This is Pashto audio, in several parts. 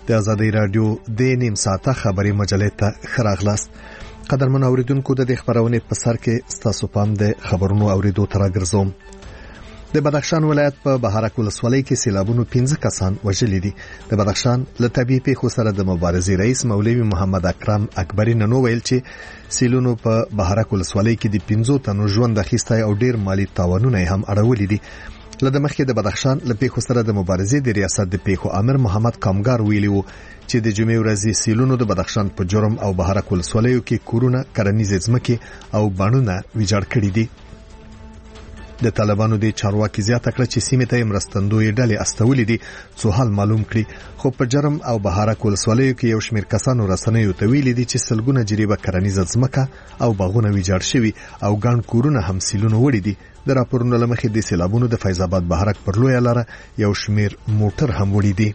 د ازادي رادیو د نیم ساعته خبري مجلې ته خراغلاست. قدرمن اوریدونکو د خبرونه په سر کې ستاسو پام د خبرونو اوریدو تر راګرځوم. د بدخشان ولایت په بهارک ولسوالۍ کې سیلابونو 15 کسان وژلي دي. د بدخشان له طبيعي پیښو سره د مبارزې رئیس مولوي محمد اکرم اکبری نن ویل چې سیلونو په بهارک ولسوالۍ کې د 15 تنو ژوند اخیسته او ډیر مالی تاوانونه هم اړولي دي. لکه مخکې د بدخشان له پیښو سره د مبارزې د ریاست د پیښو امر محمد کامګار ویلي وو چې د جمعې ورځې سیلونو د بدخشان په جرم او بهارک ولسوالیو کې کورونه کرنیزې ځمکې او بڼونه ویجاړ کړي دي. د طالبانو د چارواکي زیاته کړه چې سیمه ته مرستندوی ډلې استولې دي څو حل معلوم کړي، خو په جرم او بهارک ولسوالیو کې یو شمېر کسانو رسنیو ته ویلي دي چې سلګونه جریبه کرنیزه ځمکه او باغونه ویجاړ شوي او ګڼ کورونه هم سیلونو وړي دي. د راپورونو لمخې د سیلابونو د فیض آباد بهارک پر لویه لاره یو شمېر موټر هم وړي دي.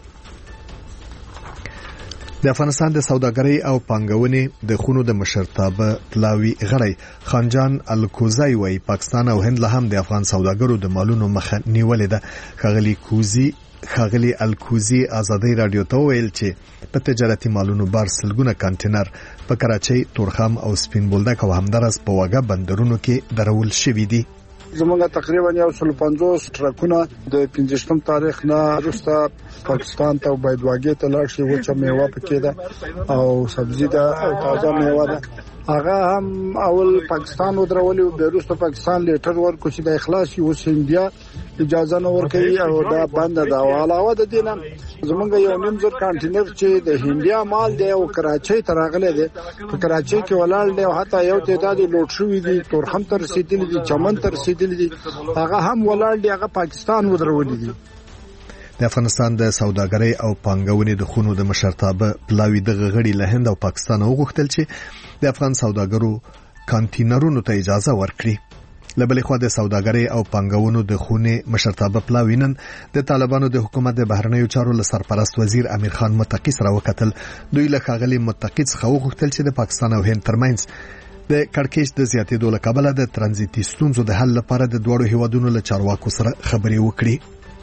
د افغانستان د سوداګرۍ او پانګونې د خونو د مشرتابه پلاوی غړی خانجان الکوزی وای پاکستان او هند له هم د افغان سوداګرو د مالونو مخه نیولې ده. خاغلی الکوزی ازادي رادیو ته ویل چې په تجارتي مالونو بار سلګونه کانټینر په کراچۍ، تورخم او سپین بولدک او همدارس په واګه بندرونو کې درول شوې دي. زمونږ تقریبا 150 ټرکونه د 15 تاریخ نه وروسته پاکستان ته باید واګې ته لاړ شي، وچه میوه پکې ده او سبزی ده او تازه میوه ده. هغه هم اول پاکستان ودرولې او وروسته پاکستان لیټر ورکو چې د اخلاص یو سیندیا اجازه نه ورکړي او دا بند ده. او علاوه د دې نه زمونږ یو نیم زر کانټینر چې د هندیا مال دی او کراچۍ ته راغلی دی، په کراچۍ کې ولاړ دی او حتی یو تعداد لوټ شوی دی، تورخم ته رسیدلی دی، چمن ته رسیدلی دی، هغه هم ولاړ دی، هغه پاکستان ودرولې دي. د افغانستان د سوداګرۍ او پانګونې د خونو د مشرتابه پلاوی د غړي له هند او پاکستان وغوښتل چې د افغان سوداګرو کانټینرونو ته اجازه ورکړي. لبلې خو د سوداګرۍ او پانګونو د خونې مشرتابه پلاوی نن د طالبانو د حکومت د بهرنیو چارو له سرپرست وزیر امیر خان متقی سره وکتل. دوی له خاغلی متقی څخه وغوښتل چې د پاکستان او هند ترمنځ د کړکېچ د زیاتېدو له کبله د ترانزیتي ستونزو د حل لپاره د دوړو هیوادونو له چارواکو سره خبرې وکړي.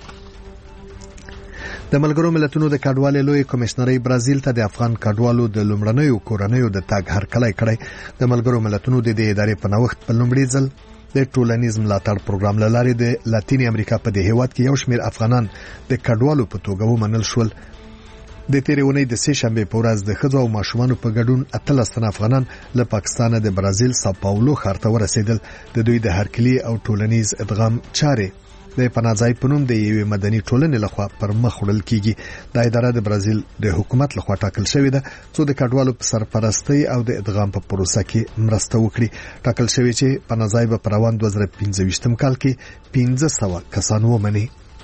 د ملګرو ملتونو د کډوالۍ لوی کمشنري برازیل ته د افغان کډوالو د لومړنیو کورنیو د تاګ هرکلی کړی. د ملګرو ملتونو د دې ادارې په نوښت په لومړي ځل د ټولنیز ملاتړ پروګرام لارې د لاتینی امریکا په دې هیواد کې یو شمېر افغانان د کډوالو په توګه ومنل شول. د تیرې اونۍ د سې شنبې په ورځ د ښځو او ماشومانو په ګډون 18 تنه افغانان له پاکستانه د برازیل ساو پاولو ښار ته ورسېدل. د دوی د هرکلي او ټولنیز ادغام چارې د پناځای په نوم د یوې مدني ټولنې لخوا پر مخ وړل کیږي. دا اداره د برازیل د حکومت لخوا ټاکل شوې ده څو د کډوالو په سرپرستی او د ادغام په پروسه کې مرسته وکړي. ټاکل شوی چې پناځای به پر روان 2015 کال کې 1500 کسان ومني.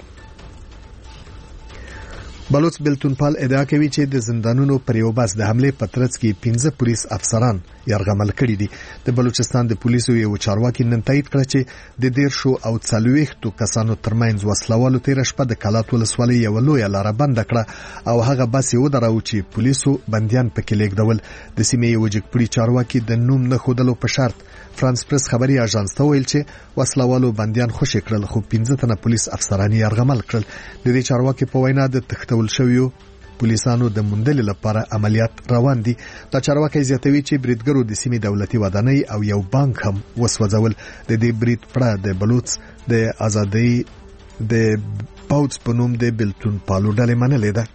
بلوچ بلتونپال ادعا کوي چې د زندانونو پر یو بس د حمله په ترڅ کې 15 پولیس افسران یرغمل کړي دي. د بلوچستان د پولیسو یو چارواکي نن تایید کړ چې د 10 او 40 کسانو ترمنځ وسلوالو تیر شپه د کلات ولسوالۍ یو لوی لار بند کړه او هغه بس یو درو چې پولیسو بنديان پکې لیږدول. د سیمې یو جګپړي چارواکي د نوم نه خودلو په شرط فرانس پریس خبري اژانس ته ویل چې وسلوالو بنديان خوشی کړل خو 15 تنه پولیس افسران یرغمل کړل. د دې چارواکي په وینا د تختول شویو پولیسانو د موندلو لپاره عملیات روان دي. دا چارواکي زیاتوي چې بریدګرو د سیمې دولتي ودانۍ او یو بانک هم وسوځول. د دې برید پړه د بلوچ د ازادۍ د پاوڅ په نوم د بلتونپالو ډلې منلې ده.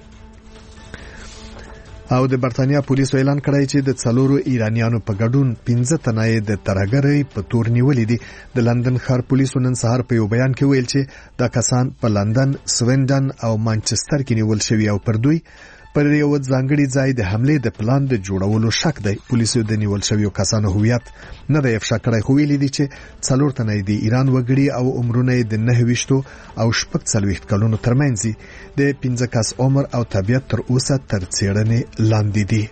او د برتانیا پولیسو اعلان کړی چې د 4 ایرانیانو په ګډون 15 تنه د ترهګرۍ په تور نیولې دي. د لندن ښار پولیسو نن سهار په یو بیان کې ویل چې دا کسان په لندن، سویندن او مانچستر کې نیول شوي او پر دوی پر یو ځانګړي ځای د حمله د پلان د جوړولو شک دی. پولیسو د نیول شویو کسانو هویت نه دی افشا کړی خو ویلي دي چې 4 تنه د ایران وګړي او عمرونه د 29 او 40 کلونو ترمنځ د 15 کس عمر او طبيعت تر اوسه تر څېړنې لاندې دي.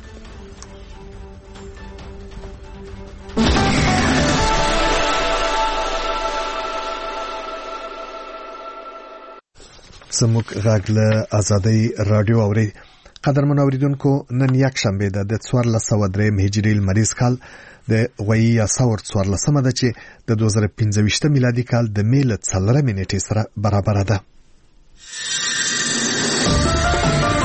زموږ غږ له ازادي رادیو اوري. قدرمن اوریدونکو نن یک شنبه ده د 1403 هجری لمریز کال د غوی یا څور 14 ده چې د 2015 میلادي کال د میل 4 نیټې سره برابر ده.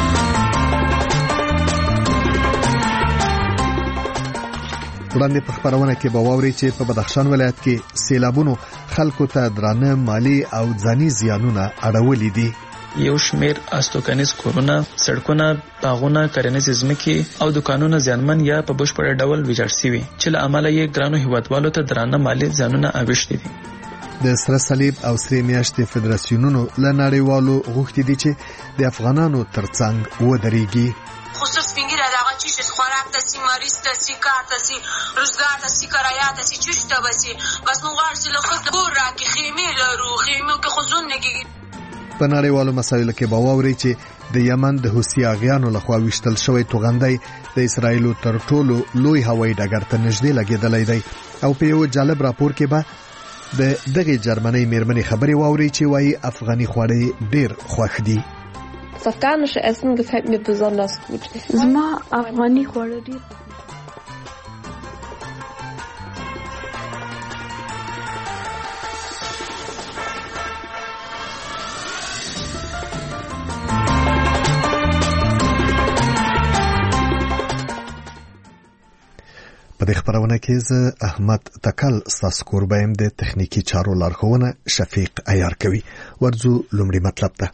وړاندې په خبرونه کې به واوري چې په بدخشان ولایت کې سیلابونو خلکو ته درانه مالی او ځاني زیانونه اړولي دي. یو شمیر استوګنیز کورونه، سړکونه، باغونه، کرنیز ځمکې او دکانونه زیانمن یا په بشپړ ډول ویجاړ شوي چې له امله یې ګرانو هیوادوالو ته درانه مالی زیانونه اوښتي دي. د سره صلیب او سرې میاشتې فدراسیونونو له نړیوالو غوښتي دي چې د افغانانو ترڅنګ ودرېږي. خصوص فنګره دغه چیز خوراک تاسي مریض تاسي کار تاسي روزګار تاسي کرایه تاسي چشته بسي بس نو غواړي له خپل کور راکې خیمه لرو خیمه کې خزون نګي. په نړیوالو مسایلو کې به واوري چې د یمن د حوثي اغیانو لخوا وشتل شوی توغندۍ د اسرایلو تر ټولو لوی هوایي ډګر ته نږدې لګېدلی دی او په یو جالب راپور کې به د دغه جرمنۍ میرمنې خبرې واوري چې وايي افغاني خواړه ډېر خوښ دي. Das afghanische Essen gefällt mir besonders gut. زما افغاني خواړه ډېر په دې خبرونه کې زه احمد تکل ستاسو کوربایم د تخنیکی چارو لارښوونه شفیق عیار کوي. ورځو لومړی مطلب ده.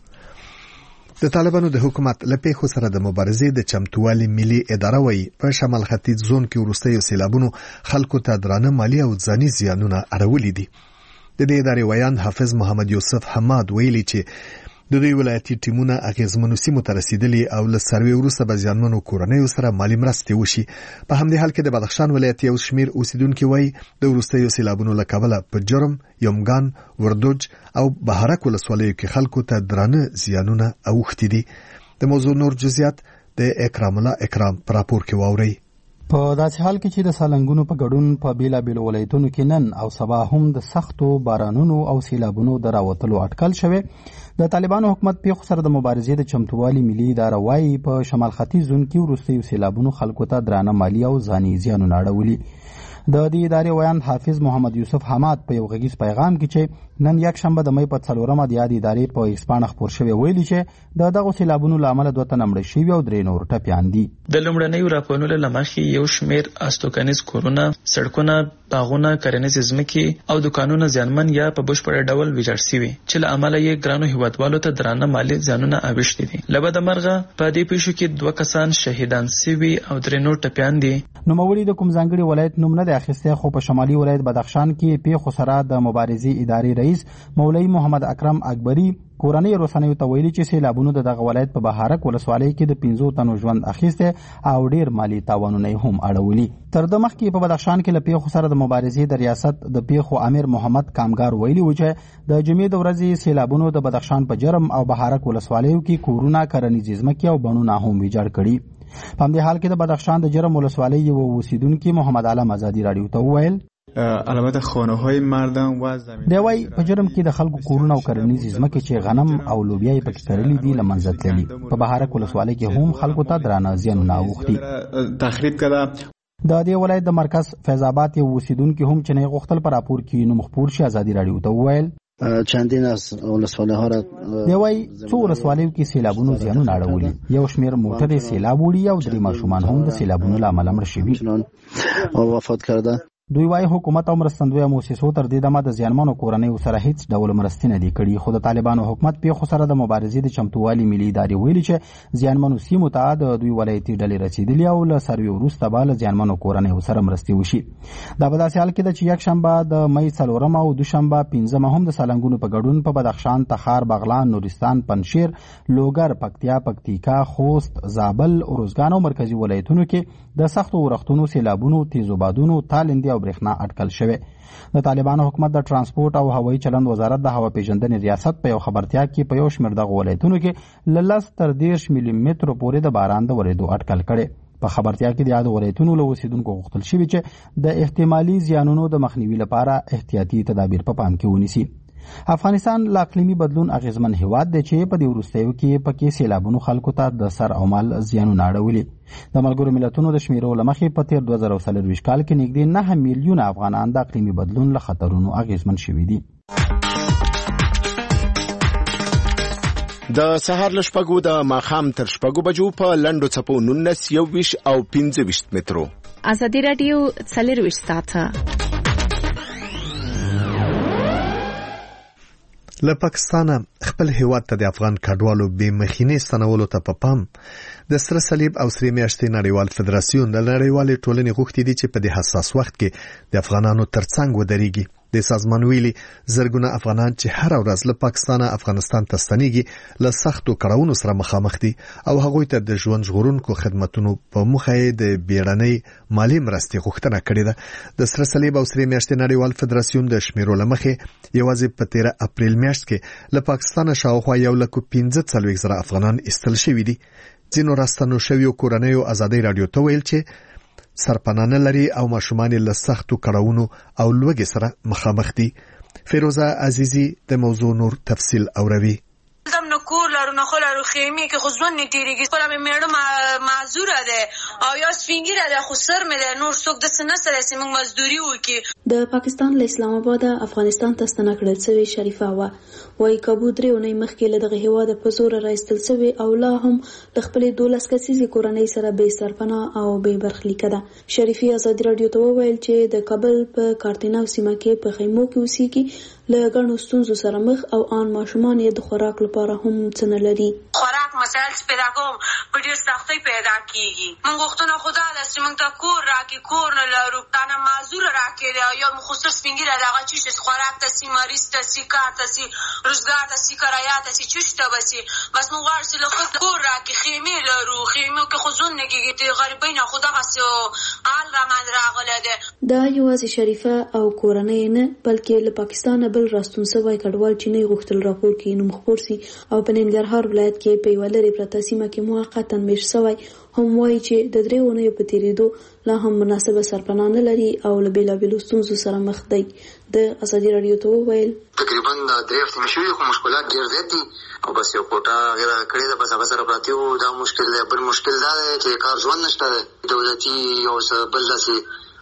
د طالبانو د حکومت له پیښو سره د مبارزې د چمتووالي ملي اداره وایي په شمال ختیځ زون کې وروستیو سیلابونو خلکو ته درانه مالی او ځاني زیانونه اړولي دي. د دې ادارې ویاند حافظ محمد یوسف حماد ویلي چې د دوی ولایتي ټیمونه اغیزمنو سیمو ته رسیدلي او له سروې وروسته به زیانمنو کورنیو سره مالي مرستې وشي. په همدې حال کې د بدخشان ولایت یو شمیر اوسیدونکي وایي د وروستیو سیلابونو له کبله په جرم، یمګان، وردوج او بهارک ولسوالیو کې خلکو ته درانه زیانونه اوښتي دي. د موضوع نور جزئیات د اکرام الله اکرام په راپور کې واورئ. په داسې حال کې چې د سالنګونو په ګډون په بیلابیلو ولایتونو کې نن او سبا هم د سختو بارانونو او سیلابونو د راوتلو اټکل شوی، د طالبانو حکومت پیښو سره د مبارزې د چمتووالي ملي اداره وایي په شمال ختیځ زون کې وروستیو سیلابونو خلکو ته درانه مالی او ځاني زیانونه اړولي. د دې ادارې ویاند حافظ محمد یوسف حماد په یو غږیز پیغام کې چې نن یک شنبه د مې په 4مه د یادې ادارې په ایکسپانه خبر شوی ویلي چې دغه سیلابونو له امله 2 تنه مړه شوي او 3 نور ټپیان دي. د لومړنیو راپورونو له مخې یو شمیر استوګنیز کورونه، سړکونه، باغونه، کرنیز ځمکې او دکانونه زیانمن یا په بشپړ ډول ویجاړ شوي چې له امله یې ګرانو هیوادوالو ته درانه مالی زیانونه اوښتي دي. له بده مرغه په دې پیښو کې 2 کسان شهیدان شوي او 3 نور ټپیان دي. نوموړي د کوم ځانګړي ولایت نوم نه دی اخیستی، خو په شمالي ولایت بدخشان کې پیښو سره د مبارزې ادارې رئیس مولوي محمد اکرم اکبری کورنۍ رسنیو ته ویلي چې سیلابونو دغه ولایت په بهارک ولسوالۍ کې د 15 تنو ژوند اخیسته او ډیر مالی تاوانونه هم اړولي. تر د مخکې په بدخشان کې له پیښو سره د مبارزې د ریاست د پیښو امیر محمد کامګار ویلي و چې د جمعې د ورځې سیلابونو د بدخشان په جرم او بهارک ولسوالیو کې کورونه، کرنیز ځمکې او بڼونه هم ویجاړ کړي. په همدې حال کې د بدخشان د جرم ولسوالۍ یو اوسیدونکي محمد علم آزادی رادیو ته وویل البته خانه‌های مردم و زمین دی وای په جرم کې د خلکو کورونه او کرنیز ځمکې چې غنم او لوبیا یې پکې کرلي دي له منځه تللي. په بهارک ولسوالۍ کې هم خلکو ته درانه زیانونه اوښتي. تخریب کړه. د دې ولایت د مرکز فیض آباد یو اوسیدونکي هم چې نه غوښتل پر راپور کې نوم خپور شي آزادی رادیو ته وویل چندین از ولسوالی‌ها را دی وای څو ولسوالیو کې سیلابونو زیانونه اړولي. یو شمیر موټرې سیلاب وړي او 3 ماشومان هم د سیلابونو له امله مړ شوي او وفات کړه. دوی وايي حکومت او مرستندویه مؤسسو تر دې دمه د زیانمنو کورنیو سره هیڅ ډول مرستې نه دي کړي، خو د طالبانو حکومت پیښو سره د مبارزې د چمتووالي ملي ادارې ویلي چې زیانمنو سیمو ته د دوی ولایتي ډلې رسیدلي او له سروې وروسته به له زیانمنو کورنیو سره مرستې وشي. دا په داسې حال کې ده چې یک شنبه د مې 4 او دوشنبه 15 هم د سالنګونو په ګډون په بدخشان، تخار، بغلان، نورستان، پنشیر، لوګر، پکتیا، پکتیکا، خوست، زابل، اروزګان او مرکزی ولایتونو کې د سختو ورښتونو، سیلابونو، تیزو بادونو، تالندې او برېښنا اټکل شوی. د طالبانو حکومت د ترانسپورت او هوایي چلند وزارت د هوا پیژندنې ریاست په یو خبرتیا کې په یو شمېر دغه ولایتونو کې له 10 تر 30 ملي مترو پورې د باران د ورېدو اټکل کړی. په خبرتیا کې د یادو ولایتونو له اوسیدونکو غوښتل شوي چې د احتمالي زیانونو د مخنیوي لپاره احتیاطي تدابیر په پام کې ونیسي. افغانستان له اقلیمي بدلون اغیزمن هیواد دی چې په دې وروستیو کې پکې سیلابونو خلکو ته د سر او مال زیانونه اړولي. د ملګرو ملتونو د شمیرو له مخې په تیر 2024 کال کې نږدې 9 میلیونه افغانان د اقلیمي بدلون له خطرونو اغیزمن شوي دي. د سهار له شپږو د ماښام تر 6 بجو په لنډو څپو 19 21 او 25 مترو ازادي راډیو 24 ساعته له پاکستانه خپل هیواد ته د افغان کډوالو بې مخینې ستنولو ته په پام د سره صلیب او سرې میاشتې نړیوال فدراسیون د نړیوالې ټولنې غوښتي دي چې په دې حساس وخت کې د افغانانو ترڅنګ ودرېږي. د سازمان ویلي زرګونه افغانان چې هر ورځ له پاکستانه افغانستان ته ستنېږي له سختو کړاوونو سره مخامخ دي او هغوی ته د ژوند ژغورونکو خدماتو په موخه د بیړنۍ مالی مرستې غوښتنه کړې ده. د سره صلیب او سرې میاشتې نړیوال فدراسیون د شمیرو له مخې یوازې په 13 اپریل میاشت کې له پاکستانه شاوخوا 1,45,000 افغانان ایستل شوي دي. ځینو راستنو شویو کورنیو ازادي رادیو ته ویل چې سرپنانه لري او ماشومان له سختو کړاوونو او لوږې سره مخامخ دي. فیروزه عزیزی د موضوع نور تفصیل اوروي. زم نو کور لرو نه خلارو خیمه که خو ځون نه تیریږي خپل مې میړه معذوره ده او یا سفینګره ده خو سر مې ده نور څوک د سنه سره سیمه مزدوري وکي. د پاکستان له اسلام آباد افغانستان ته ستنه کړل شوی شریفه وای کابودري اونۍ مخکې له دغه هیواد په زور راستل شوی او لا هم د خپل 12 کسیزي کورنۍ سره به سرپناه او به برخلیک ده. شریفه ازادي رادیو ته وویل چې د کابل په کارتیناو سیمه کې په خیمو کې اوسېږي له غنو ستونزو سره مخ او ان ماشومان یې د خوراک لپاره هم څه نه لري. خوراک مسایل پیدا کوم په ډیر سختۍ پیدا کیږي. موږ غوښتنه خدا ده چې موږ ته کور راکې کور نه لرو تانه معذور راکې یا مخصوص فینګره دغه چې خوراک ته سي مریض ته سي کار ته سي روزګار ته سي کرایه ته سي چشته بسي بس موږ ورسې له خود کور راکې خیمه لرو خیمه کې خزون نګيږي ته غریبین خدا غسو آل را من راغله ده. دا یوازې شریفه او کورنۍ نه بلکې له پاکستان بل راستون سوی کډوال چې نه غوښتل راپور کې نوم خبر سي او په ننګرهار ولایت کې په ولري پرته سیمه کې موقتا مېش سوی هم وایي چې د درې ونې په تیریدو لا هم مناسبه سرپناه نه لري او له بیلابیلو ستونزو سره مخ دی. د ازادي رادیو ته وویل تقریبا 3 هفتې مشوي خو مشکلات ډېر زیات دي او بس یو کوټه غیر کړی ده بس هغه سره پراتی وو. دا مشکل دی. بل مشکل دا دی چې کار ژوند نشته دولتي او بل داسې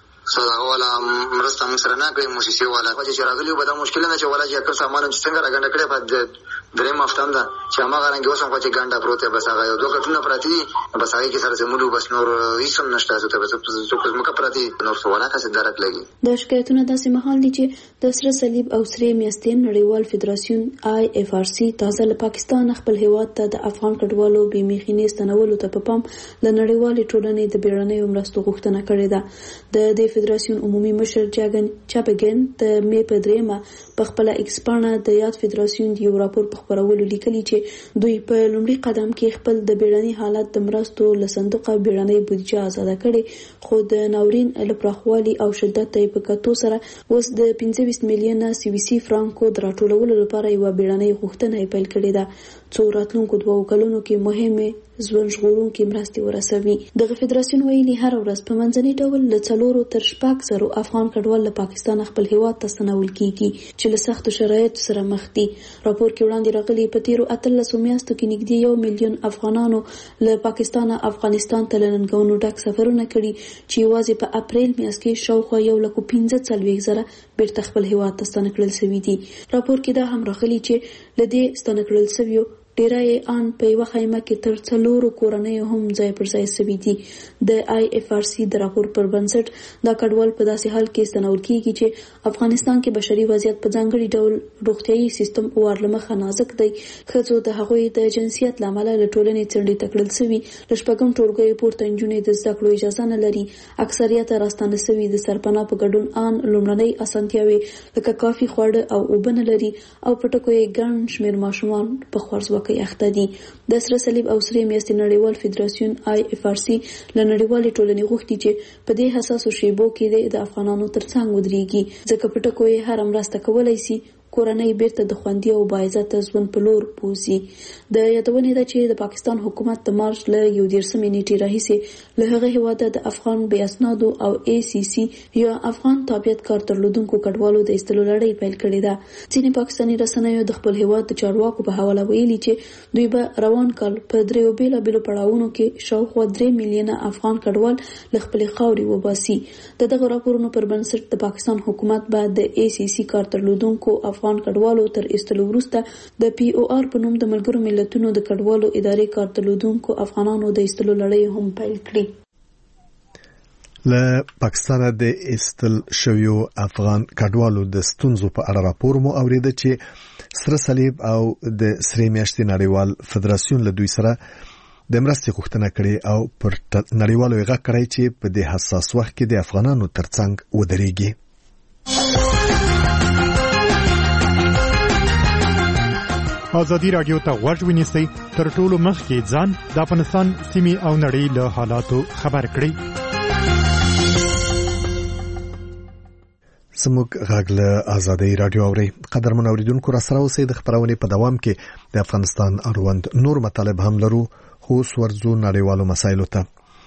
سره ولا مرسته موږ سره نه کوي موسسې والا چې راغلي به دا مشکل نه چې ولا چې کار سامان چې څنګه راګنډ کړي په درې مافتم ده چې هغه رنګ وسم چې ګانډه پروت بس هغه یو دوه کټونه پراتی بس هغه کې سره زموږ بس نور هیڅ نشته ته بس څه مکه پراتی نور څه ولا کس درک لګي. د شکایتونو داسې مهال دي چې د سره صلیب او سرې میاشتې نړیوال فدراسیون IFRC تازه له پاکستان خپل هیواد ته د افغان کډوالو بې مخینې ستنولو ته په پام له نړیوالې ټولنې د بیړنۍ مرستو غوښتنه کړې ده. د فدراسیون عمومي مشر جاګن چاپګن د مې په دریمه په خپل ایکسپانه د یاد فدراسیون یو راپور په خبرولو لیکلي چې دوی په لومړي قدم کې خپل د بیړنۍ حالت د مرستو له صندوقه بیړنۍ بودیجه آزاد کړي خو د ناورین لپراخوالي او شدت ته په کتو سره اوس د 25 میلیونه CVC فرانکو د راټولولو لپاره یو بیړنۍ غوښتنه پیل کړې ده. څو راتلونکو 2 کلونو کې مهمه ژوند ژغورونکې مرستې ورسوي. دغه فدراسیون ویلي هر ورځ په منځني ډول له 4 تر 6 افغان کډوال له پاکستان خپل هیواد ته ستنول کیږي چې له سختو شرایطو سره مخ دي. راپور کې وړاندې راغلي په تیرو 13 میاشتو کې نږدې 1 میلیون افغانانو له پاکستان افغانستان ته لنګونو ډک سفرونه کړي چې یوازې په اپریل میاشت کې شاوخوا 1,45,000 بیرته خپل هیواد ته ستنه کړل شوي دي. راپور کې دا هم راغلي چې لدې ستنه کړل شویو ډیرای ان په یو خیمه کې تر 4 کورنۍ هم ځای پر ځای شوي دي. د IFRC د راپور پر بنسټ دا کډوال په داسې حال کې ستنول کیږي چې افغانستان کې بشري وضعیت په ځانګړي ډول روغتيایي سیستم ورلمخه نازک دی. خځو د هغوی د جنسیت لامل له ټولنې څنډې تکړل شوي لشپږم ټولګي پورته انجونې د زده کړو اجازه نه لري. اکثریت راستانه شوي د سرپناه په ګډون ان لومړنۍ اسانتیاوي لکه کافي خواړه او اوبه نه لري او پټکوي ګڼ شمېر ماشومان په خورځ کې اخته دي. د سره صلیب او سرې میاشتې نړیوال فدراسیون IFRC له نړیوالې ټولنې غوښتي چې په دې حساسو شیبو کې د افغانانو ترڅنګ ودرېږي ځکه پټکوي هر مرسته کولای شي کورنۍ بیرته د خوندي او باعزته ژوند په لور بوزي. د یادونې ده چې د پاکستان حکومت د مارچ له 11 نیټې راهیسې له هغه هیواده د افغان بې اسنادو او ACC یا افغان تابعیت کار درلودونکو کډوالو د ایستلو لړۍ پیل کړې ده. ځینې پاکستاني رسنیو د خپل هیواد د چارواکو په حواله ویلي چې دوی به روان کال په 3 بیلابیلو پړاوونو کې شاوخوا 3 میلیونه افغان کډوال له خپلې خاورې وباسي. دغه راپورونو پر بنسټ د پاکستان حکومت به د ACC کار درلودونکو افغان کډوالو تر ایستلو وروسته د POR په نوم د ملګرو ملتونو د کډوالو ادارې کار درلودونکو افغانانو د ایستلو لړۍ هم پیل کړي. له پاکستان د استل شویو افغان کډوالو د ستونزو په اړه راپور مو اوریده چې سره صلیب او د سری میاشتې نړیوال فدراسیون له دوی سره د مرستې غوښتنه کړې او پر نړیوالو یې غږ کړی چې په دې حساس وخت کې د افغانانو ترڅنګ ودرېږي. ازادي راډیو ته غوږ ونیسئ، تر ټولو مخکې ځان د افغانستان سیمې او نړۍ له حالاتو خبر کړئ. سموږ غږ له ازادي راډیو اوري. قدرمن اوریدونکو را سره اوسئ. د خبرونې په دوام کې د افغانستان اړوند نور مطالب هم لرو، خو ورځو نړیوالو مسایلو ته.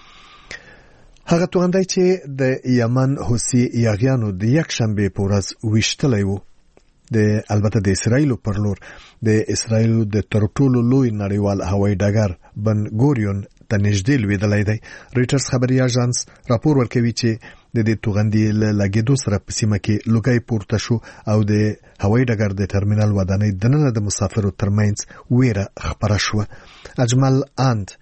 هغه توغندی چې د یمن حوثي یاغیانو د یک شنبه په ورځ ویشتلی وو البته د اسرایل پر لور د اسرایل د تر ټولو لوی نړیوال هوایي ډګر بن ګوریون ته نږدې لویدلی دی. رویټرز خبري اژانس راپور ورکوي چې د دې توغندي له لګېدو سره په سیمه کې لوګی پورته شو او د هوایي ډګر د ټرمینل ودانۍ دننه د مسافرو ترمنځ ویره خپره شوه. اجمل اند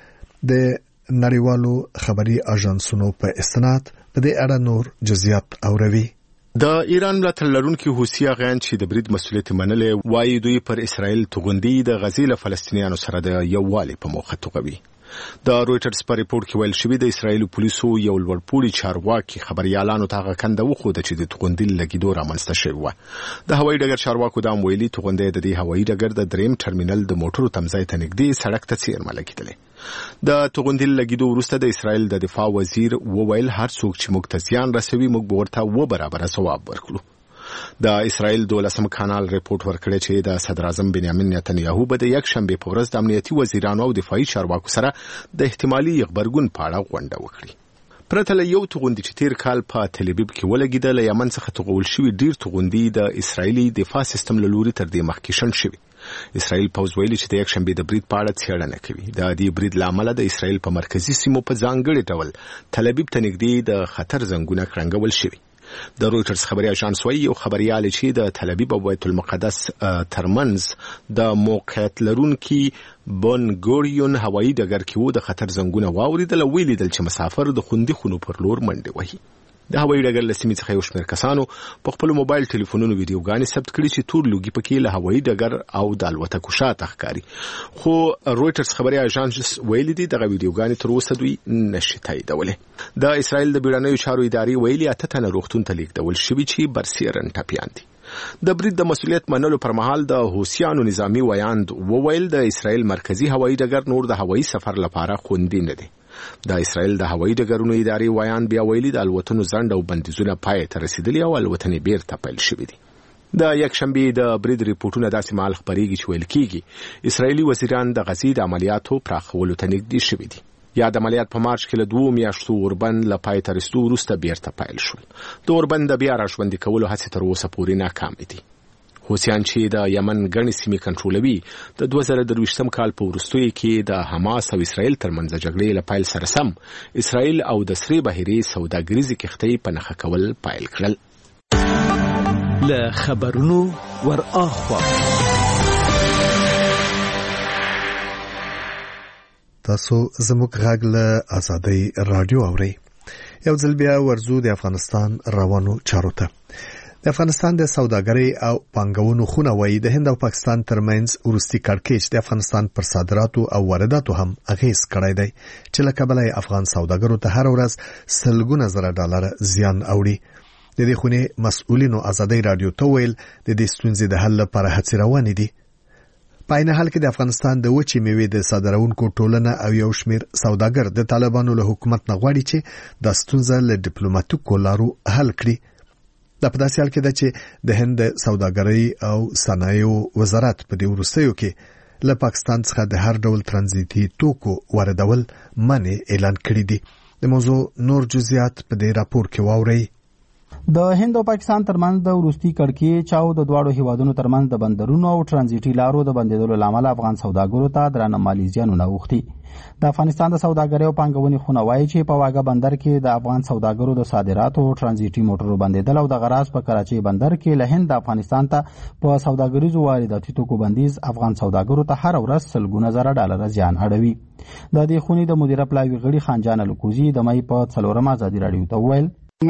د نړیوالو خبري اژانسونو په استناد په دې اړه نور جزئیات اوروي. د ایران ملاتړ لرونکي حوثي یاغیان چې د برید مسؤلیت منلې وایي دوی پر اسرائیل توغندي د غزې له فلسطینیانو سره د یووالي په موخه توغوي. د رویټرز په ریپورت کې ویل شوی د اسرایل پولیسو یو لوړپوړي چارواکي خبريالانو ته غکنده وخوده چې د توغندي لګیدو رامنځته شوی و. د هوایي ډګر چارواکو د ویلي توغندي د دې هوایي ډګر د دریم ټرمینل د موټرو تمځای ته نږدې سړک ته څیرمه لګیدلې. د توغندي لګیدو وروسته د اسرایل د دفاع وزیر وویل هر څوک چې موږ ته زیان رسوي موږ ورته و برابر ثواب ورکړو. د اسرایل 12 کانال ریپورت ورکړی چې د صدر اعظم بنیامین نتنیاهو به د یک شنبه په ورځ د امنیتي وزیرانو او دفاعي چارواکو سره د احتمالي غبرګون په اړه غونډه وکړي. پرته له یو توغندي چې تیر کال په تل ابیب کې ولګیدل، له یمن څخه توغول شوی ډیر توغندي د اسرایلی دفاع سیستم له لوري تر دې مخکې شن شوی. اسرائیل پوز ویلي چې د یک شنبه د برید په اړه څېړنه کوي. د دې برید لامل د اسرائیل په مرکزی سیمو په ځانګړي ډول تل ابیب ته نږدې د خطر زنګونه کړنګول شوی. د رویټرز خبري اژانس وايي یو خبريال چې د تل ابیب او بیت المقدس ترمنځ د موقعیت لرونکي بن ګوریون هوایي ډګر کې وو د خطر زنګونه واوریدل او ویلیدل چې مسافر د خوندي خونو پر لور منډه وهي. د هوایي ډګر له سیمې څخه یو شمېر کسانو په خپل موبایل ټلیفونونو ویډیوګانې ثبت کړي چې تور لوګي پکې له هوایي ډګر او د الوتکو شاته ښکاري. خو رویټرز خبري اژانس ویلي دي دغه ویډیوګانې تر اوسه دوی نشي تاییدولی. د اسرائیل د بیړنیو چارو ادارې ویلي 8 تنه روغتون ته لیږدول شوي چې برسیرن ټپیان دي. د برید د مسؤلیت منلو پر مهال د حوثیانو نظامی ویاند وویل د اسرائیل مرکزی هوایي ډګر نور د هوایي سفر لپاره خوندي نه دی. د اسرائیل د هوایي ډګرونو ادارې ویان بیا ویلي د الوتنو ځنډ او بندیزونه پای ته رسیدلي او الوتنې بیرته پیل شوې دي. د یک شنبه د برید ریپورتونه داسې مهال خبرېږي چې ویل کېږي اسرائیلي وزیران د غزې د عملیاتو پراخولو ته نږدې شوي دي. یا د عملیات په مارچ کې له 2 میاشتو اوربند له پای ته رسیدو وروسته بیرته پیل شول. د اوربند د بیا راژوندي کولو هڅې تر اوسه پورې ناکامې دي. حوثیان چې د یمن ګڼې سیمې کنټرولوي د 2023 کال په وروستیو کې د حماس او اسرائیل ترمنځ جګړې له پیل سره سم اسرائیل او د سرې بحیرې سوداګریزې کښتۍ په نښه کول پیل کړل. له خبرونو ور اخوا تاسو زموږ غږ له ازادي رادیو اورئ. یو ځل بیا ورزو د افغانستان روانو چارو ته. د افغانستان د سوداګرۍ او پانګونو خونه وایي د هند او پاکستان ترمنځ وروستي کړکېچ د افغانستان پر صادراتو او وارداتو هم اغیز کړی دی چې له کبله افغان سوداګرو ته هر ورځ سلګونه زره ډالر زیان اوړي. د دې خونې مسؤلینو ازادي رادیو ته ویل د دې ستونزې د حل لپاره هڅې روانې دي. په عین حال کې د افغانستان د وچې میوې د صادرونکو ټولنه او یو شمېر سوداګر د طالبانو له حکومت نه غواړي چې د ستونزه له ډیپلوماټیکو لارو حل کړي. دا په داسې حال کې ده چې د هند سوداګرۍ او صنایعو وزارت په دې وروستیو کې له پاکستان څخه د هر ډول ترانزیتي توکو واردول منع اعلان کړی دي. د موضوع نور جزئیات په دې راپور کې واورئ. د هند او پاکستان ترمنځ د وروستي کړکېچ او د دواړو هیوادونو ترمنځ د بندرونو او ترانزیټي لارو د بندیدلو لامل افغان سوداګرو ته درانه مالي زیانونه اوښتي. د افغانستان د سوداګرۍ او پانګونې خونه وایي چې په واګه بندر کې د افغان سوداګرو د صادراتو او ترانزیټي موټرو بندیدل او د غراس په کراچۍ بندر کې له هند افغانستان ته په سوداګریزو وارداتي توکو بندیز افغان سوداګرو ته هر ورځ سلګونه زره ډالر زیان اړوي. د دې خونې د مدیره پلاوي غړي خانجان الکوزي د مې په 4 ازادي راډیو ته وویل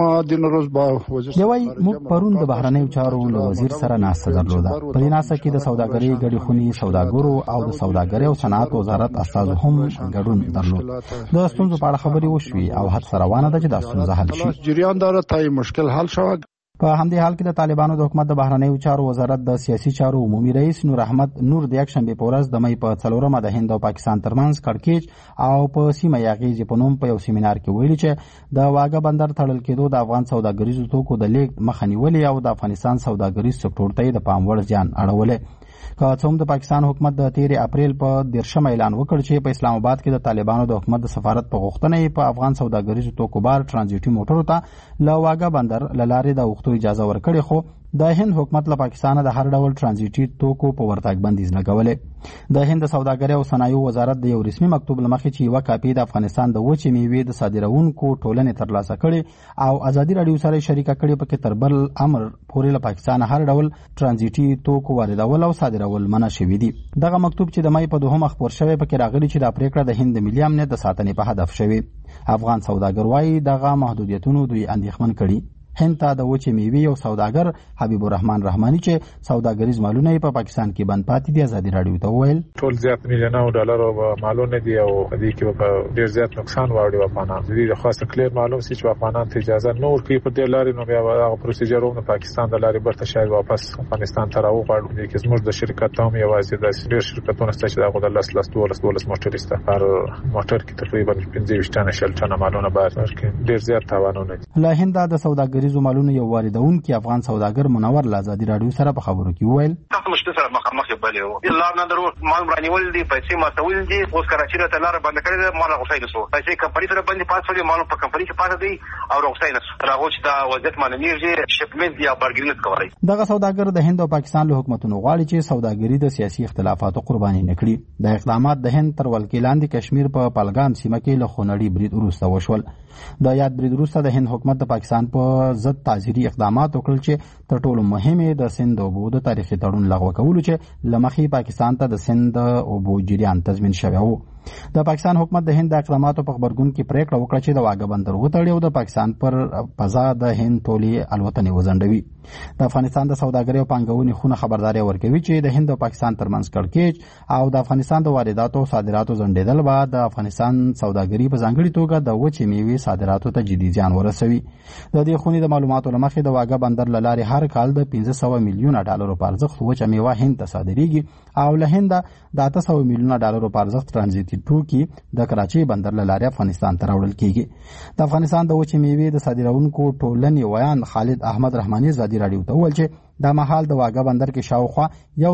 دوی موږ پرون د بهرنیو چارو له وزیر سره ناسته درلوده. په دې ناسته کې د سوداګرۍ غړي خونې سوداګرو او د سوداګرۍ او صنعت وزارت استازو هم ګډون درلود. د ستونزو په اړه خبرې وشوې او هڅه روانه ده چې دا ستونزه حل شي. جریان داره تا مشکل حل شوه. په همدې حال کې د طالبانو د حکومت د بهرنیو چارو وزارت د سیاسي چارو عمومي رئیس نور احمد نور د یکشنبه په ورځ د مې په 4 د هند او پاکستان ترمنځ کړکېچ او په سیمه یاغیز په نوم په یو سیمینار کې ویلي چې د واګه بندر تړل کېدو د افغان سوداګریزو توکو د لیږد مخه نیولې او د افغانستان سوداګریز سکتور ته د پام وړ زیان اړولې. که څوم د پاکستان حکومت د 13 اپریل په 10 اعلان وکړ چې په اسلام آباد کې د طالبانو د حکومت د سفارت په غوښتنه په افغان سوداګریزو توکو بار ترانزیټي موټرو ته له واګه بندر لارې د وختو اجازه ورکړي، خو د هند حکومت له پاکستان د هر ډول ترانزیټي توکو په ورتګ بندیز لګولې. د هند سوداګرۍ او صنایعو وزارت د یو رسمي مکتوب لمخې چې یو کاپي د افغانستان د وچې میوې د صادرونکو ټولنې ترلاسه کړي او ازادي راډیو سره شریکه کړي پکې تر بل امر پورې له پاکستان هر ډول ترانزیټي توکو واردول او صادرول منع شوي دي. دغه مکتوب چې د مې په 2 خبر شوی پکې راغلي چې د پریکړه د هند ملي امنیت د ساتنې په هدف شوی. افغان سوداګر وايي دغه محدودیتونو دوی اندېښمن کړي. هند ته د وچې میوې یو سوداګر حبیب الرحمن رحماني چې سوداګریز مالونه په پاکستان کې بند پاتې دي ازادي راډیو ته وویل ټول زیات میلیونونو ډالرو مالونه دي او دې کې په ډیر زیات نقصان واوړي افغانان. دې خاصه کلیر معلوم سي چې افغانان ته اجازه نه ورکړي په دې لارې نو بیا هغه پروسیجرونه پاکستان د لارې برته شاید واپس افغانستان ته راوغواړي. دې کې زموږ د شرکت هم یوازې د ډیر شرکتونو ست چې دغه د 12 موټر است پر موټر کې تقریبا 25 ټنه شل ټنه مالونه بار ورکړي. ډیر زیات تاوانونه دي. له هند د سوداګریزو مالونو یو واردون کې افغان سوداګر منور آزادي راډیو سره په خبرو کې وویل تاسو مشته سره مخامخ بلې وو الله نه درو مال برانیول دي پیسې ماتول دي اوس کراچۍ ته لار بند کړې ده مال غوښتای نشو پیسې کمپنی سره باندې پاتې مال په کمپنی کې پاتې دي او غوښتای نشو راغوچ دا وضعیت معنیږي شپمنت یا بارګینګ کوي. دغه سوداګر د هند او پاکستان له حکومتونو غواړي چې سوداګری د سیاسي اختلافاتو قرباني نکړي. د اقدامات د هند تر ولکې لاندې کشمیر په پالګام سیمه کې له خونړي برید وروسته وشول. د یاد برید وروسته د هند حکومت د پاکستان په ضد تعزیري اقدامات وکړل چې تر ټولو مهمه د سند اوبو د تاریخي تړون لغوه کولو چې لمخې پاکستان ته د سند اوبو جریان تضمین شوی و. د پاکستان حکومت د هند د اقداماتو په خبرګون کې پریکړه وکړه چې د واګه بندر وتړي او د پاکستان پر فضا د هند ټولي الوتنې وزندوي. د افغانستان د سوداګرۍ او پانګونې خونه خبرداري ورکوي چې د هند او پاکستان ترمنځ کړکېچ او د افغانستان د وارداتو او صادراتو ځنډېدل به د افغانستان سوداګري په ځانګړي توګه د وچې میوې صادراتو ته جدي زیان ورسوي. د دې خونې د معلوماتو له مخې د واګه بندر له لارې هر کال د 1500 میلیونه ډالرو په ارزښت وچه میوه هند ته صادریږي او له هند د 800 میلیونه ډالرو په ارزښت ترانزیټي توکي د کراچۍ بندر له لارې افغانستان ته راوړل کیږي. د افغانستان د وچې میوې د صادرونکو ټولنې ویان خالد احمد رحماني ازادي راډیو ته وویل چې دا مهال د واګه بندر کې شاوخوا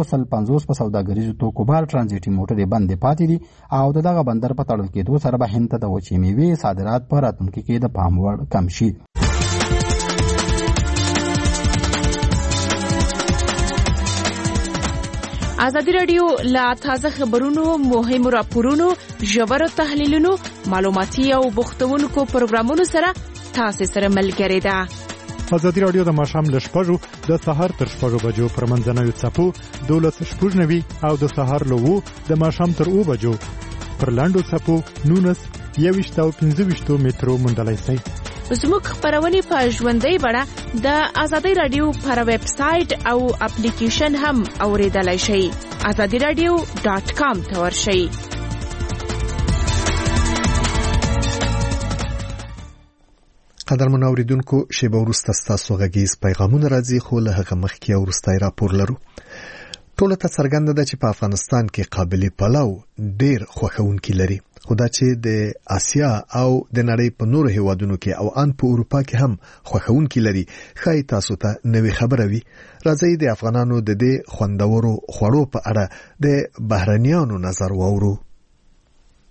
150 په سوداګریزو توکو بار ترانزیټي موټرې بندې پاتې دي او دغه بندر په تړل کېدو سره به هند ته د وچې میوې صادرات په راتلونکي کې د پام وړ کم شي. ازادي راډیو لا تازه خبرونو مهمو راپورونو ژور تحلیلونو معلوماتي او بوختونکو پروګرامونو سره تاسو سره ملګری ده. ازادي راډیو د ماښام له 6 د سهار تر 6 بجو پر منځنوي څپو 12:90 او د سهار له 2 د ماښام تر 2 بجو پر لاندو څپو 19 او 15 مترو موندلای شئ. زموږ خبرونه په ژوندۍ بڼه د ازادي رادیو پر ویب سټ او اپلیکیشن هم اوریدلای شئ. azadiradio.com ته ورشئ. قدرمن اوریدونکو شیبه وروسته ستاسو غږیز پیغامونه راځي خو له هغه مخکې وروستای راپور لرو. ټول ته څرګنده ده چې په افغانستان کې قابلیت پلاو ډیر خوښونکي لري. خدا چې د آسیا او د نړۍ په نورو هیوادونو کې او ان په اروپا کې هم خوښونکي لري. خای تاسو ته نوې خبره وي. راځي د افغانانو د دې خوندورو خوړو په اړه د بهرنیانو نظر واورو.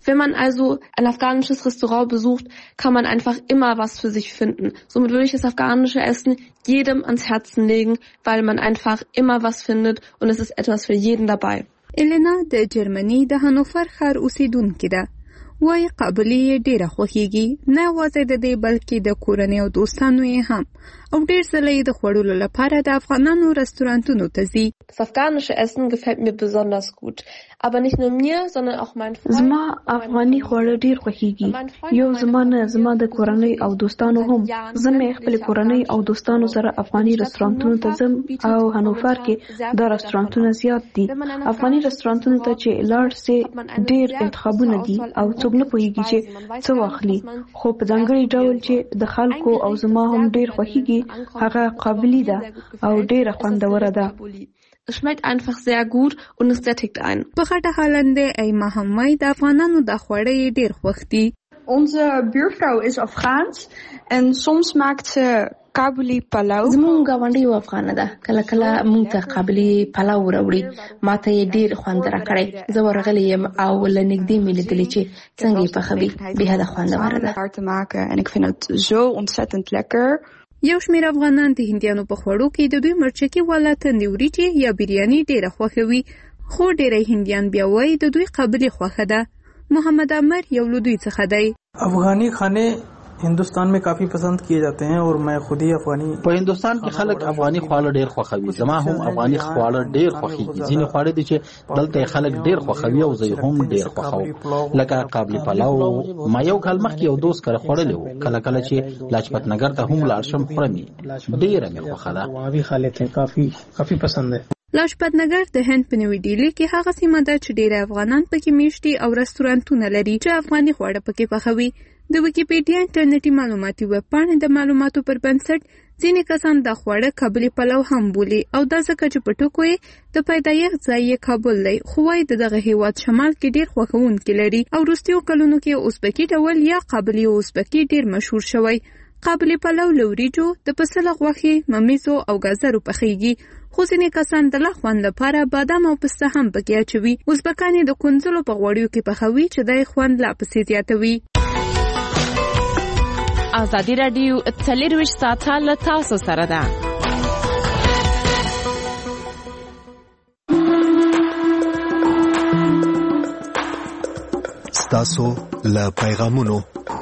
Wenn man also ein afghanisches Restaurant besucht, kann man einfach immer was für sich finden. Somit würde ich das afghanische Essen jedem ans Herzen legen, weil man einfach immer was findet und es ist etwas für jeden dabei. Elena د جرمني د هانوفر ښار اوسیدونکې ده. وايي قابلي یې ډېره خوښیږي، نه یوازې د دې بلکې د کورنۍ او دوستانو یې هم. او ډېر ځله یې د خوړلو لپاره د افغانانو رستورانتونو ته ځي. Das afghanische Essen gefällt mir besonders gut. Aber nicht nur mir, sondern auch meinen Freunden. زما افغاني خواړه ډېر خوښیږي. یو زما نه زما د کورنۍ او دوستانو هم. زه مې خپل کورنۍ او دوستانو سره افغاني رستورانتونو ته ځم او هانوفر کې دا رستورانتونه زیات دي. افغاني رستورانتونو ته چې لاړ سي ډېر انتخابونه دي او څوک نه پوهیږي چې څه واخلي. خو په ځانګړي ډول چې د خلکو او زما هم ډېر خوښیږي هغه قابلی ده او ډېره خوندوره ده. Es schmeckt einfach sehr gut und es sättigt einen. په خټه هالنده ایما همای د افغانانو د خوړې ډېر خوښ دي. Onze buurvrouw is Afghaans en soms maakt ze Kabuli palau. زموږ غونډي یو افغان ده. کله کله موږ ته قابلی پلاو راوړي. ماته یې ډېر خوند راکړی. زه ورغلی یم او لنګدې مې لیدلې چې څنګه یې پخوي. به هدا خوندوره ده. En ik vind het zo ontzettend lekker. یو شمېر افغانان د هندیانو په خوړو کې د دوی مرچکي والا تندې وریجې یا بریاني ډېره خوښوي، خو ډېری هندیان بیا وایي د دوی قابلي خوښه ده. محمد عمر یو له دوی څخه دی. افغانی खाने हिंदुस्तान में काफी पसंद किए जाते हैं और मैं खुद ही अफगानी. په هندوستان کې خلک افغاني خواړه ډېر خوښوي. زما هم افغاني خواړه ډېر خوښيږي. ځینې خواړه دي چې دلته خلک ډېر خوښوي او زه هم ډېر خوښوم. لکه قابلی پلاو ما یو کال مخکې یو دوست کړه خوړلی و. کله کله چې لاجپت نګر ته هم لاړ شم خورم یې. ډېره مې خوښه ده. वहाँ भी खा लेते हैं, काफी पसंद है. لاجپت نګر د هند په نوې ډیلي کې هغه سیمه ده چې ډېر افغانان پکې میشتي او رستورانتونه لري چې افغاني خواړه پکې پخوي. د ویکیپیډیا انټرنیټي معلوماتي ویبپاڼې د معلوماتو پر بنسټ ځینې کسان دا خواړه قابلي پلو هم بولي او دا ځکه چې په ټکو یې د پیدایښت ځای یې کابل دی، خو وایي د دغه هیواد شمال کې ډېر خوښوونکي لري او وروستیو کلونو کې ازبکي ډول یا قابلي ازبکي ډېر مشهور شوی. قابلي پلو له وریجو د پسه له غوښې، ممیزو او ګازرو پخیږي، خو ځینې کسان د لا خوند لپاره بادام او پسته هم پکې اچوي. ازبکان یې د کونځلو په غوړیو کې پخوي چې دا یې خوند لا پسې زیاتوي. ازادي راډیو 24 ساعته له تاسو سره ده. ستاسو له پیغامونو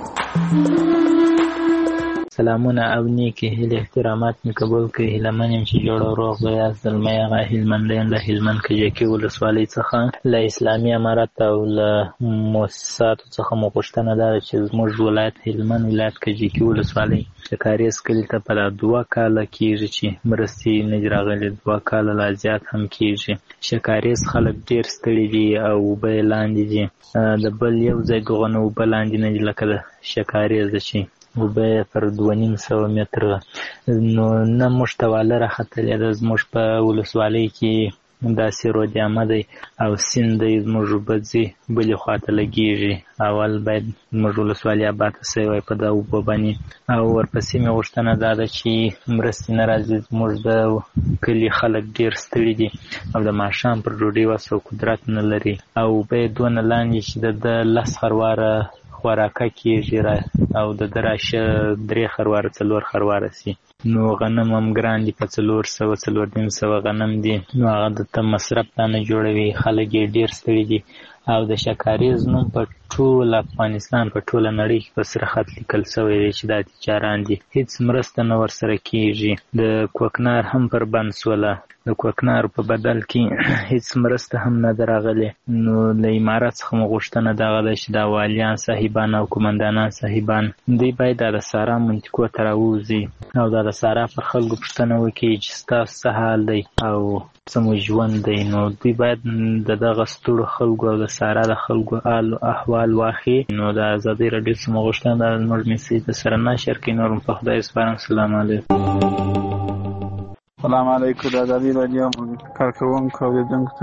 سلامونه او نیکی هیله احترامات می قبول کړئ. هیلمن یم چې جوړ او روغ به یاست. زلمی هغه هلمند یم له هلمند کجکي ولسوالۍ څخه. له اسلامي امارت او له مؤسساتو څخه مو غوښتنه ده چې زموږ ولایت هلمند ولایت کجکي ولسوالۍ د کاریز کلي ته په 2 کاله کېږي چې مرستې نه دي راغلي. 2 کاله لا زیات هم کېږي. شکاریز خلک ډېر ستړي دي او اوبه یې لاندې دي. د بل یو ځای دغه نه اوبه لاندې نه دي لکه د شکاریز چې اوبه پر 2.5 متره نو نه موږ ته واله راختلې ده. زموږ په ولسوالۍ کې داسې رود عامه دی او سیند دی. زموږ اوبه ځي بلې خواته لګېږي. اول باید زموږ ولسوالۍ اباده سوی وای په دا اوبه باندې. او ورپسې مې غوښتنه دا ده چې مرستې نه راځي. زموږ د کلي خلک ډېر ستړي دي او د ماښام پر ډوډۍ وس او قدرت نه لري او اوبه یې دونه لاندې چې د 10 خرواره خوراکه کېږي او د راشه 3 خرواره 4 خرواره سي. نو غنم هم ګران دي په 400 غنم دي. نو هغه د مصرف نه جوړوي. خلک یې ډېر ستړي دي او د شکاریز نوم په ټول افغانستان په ټوله نړۍ کې په سره خط لیکل شوی دی چې دا تجاران دي. هیڅ مرسته نه ورسره کېږي. د کوکنار هم پر بند سوله. د کوکنار په بدل کې هیڅ مرسته هم نه ده راغلې. نو له امارت څخه مو غوښتنه دغه ده چې دا والیان صاحبان او قومندانان صاحبان دوی باید د سارا منطقو ته راووځي او د سارا پر خلکو پوښتنه وکړي چې ستاسو څه حال دی او څه مو ژوند دی. نو دوی باید د دغه ستړو خلکو او د سارا د خلکو احوال واخلي. نو د ازادي راډیو څخه مو غوښتنه ده زموږ میسج د سره نشر کړئ. نور په خدای سپارم. سلام علیکم. سلام علیکم. د ازادي راډیو کارکوونکو او لیدونکو ته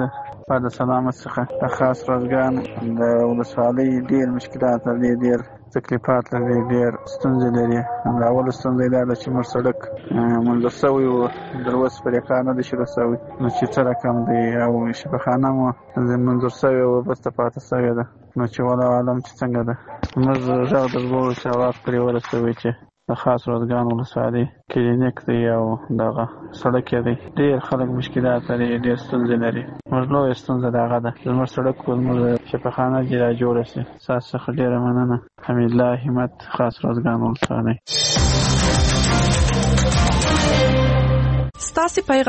بعد سلامت څخه د خاص روزګان د ولسوالۍ ډېر مشکلات لري، ډېر تکلیفات لري، ډېر ستونزې لري. د اول ستونزه دا ده چې موږ سړک منظور شوی و، در اوسه پرې کار نه دی شروع شوی، نو چې څه رقم دی، او شفاخانه مو منظور شوې وه بس ته پاتې شوې ده، نو چې والله عالم چې څنګه ده. موږ غږ در وویل چې اواز پرې ورسوي چې د خاص روزګان ولسوالۍ کلینیک دی او دغه سړک یې دی، ډېر خلک مشکلات لري، ډېر ستونزې لري. موږ لویه ستونزه د هغه ده، زموږ سړک زموږ شفاخانه چې را جوړه شي. ستاسو څخه ډېره مننه. حمیدالله همت، خاص روزګان ولسوالۍ. ستاسو پیغام